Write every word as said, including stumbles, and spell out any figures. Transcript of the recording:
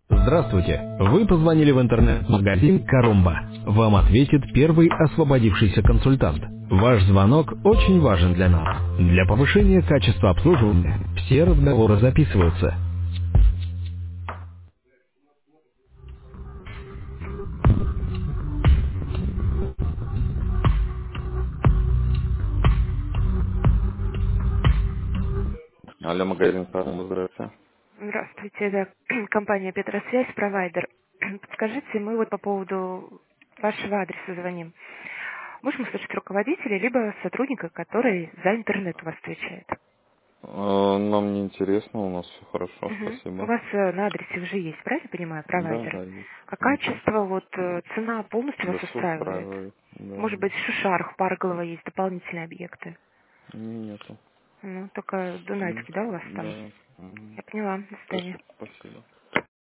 Здравствуйте! Вы позвонили в интернет-магазин «Карумба». Вам ответит первый освободившийся консультант. Ваш звонок очень важен для нас. Для повышения качества обслуживания все разговоры записываются. Алло, магазин «Карумба», здравствуйте. Здравствуйте, это компания Петросвязь, провайдер. Подскажите, мы вот по поводу вашего адреса звоним. Можем услышать руководителя, либо сотрудника, который за интернет у вас отвечает? Э, Нам не интересно, у нас все хорошо, Мгм. У спасибо. вас э, на адресе уже есть, правильно понимаю, Да, провайдер? да, есть. А Мгм. качество, вот э, цена полностью Да, вас все устраивает? устраивает. Да, Может быть, да. в Шишарах, Парголово есть дополнительные объекты? Нету. Ну, только М, Дунайский, да, у вас там? Да. Мгм. Я поняла, до Хорошо, свидания. спасибо.